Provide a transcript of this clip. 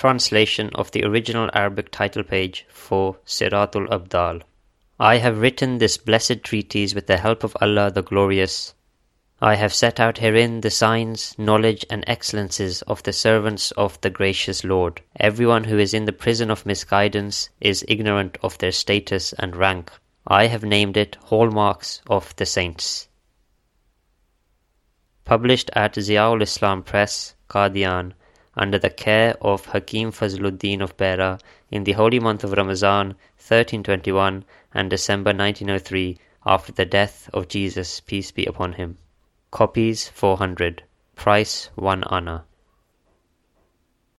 Translation of the original Arabic title page for Siratul Abdal. I have written this blessed treatise with the help of Allah the Glorious. I have set out herein the signs, knowledge and excellences of the servants of the gracious Lord. Everyone who is in the prison of misguidance is ignorant of their status and rank. I have named it Hallmarks of the Saints. Published at Ziaul Islam Press, Qadian, under the care of Hakim Fazluddin of Beira in the holy month of Ramazan 1321 and December 1903, after the death of Jesus, peace be upon him. Copies 400. Price 1 anna.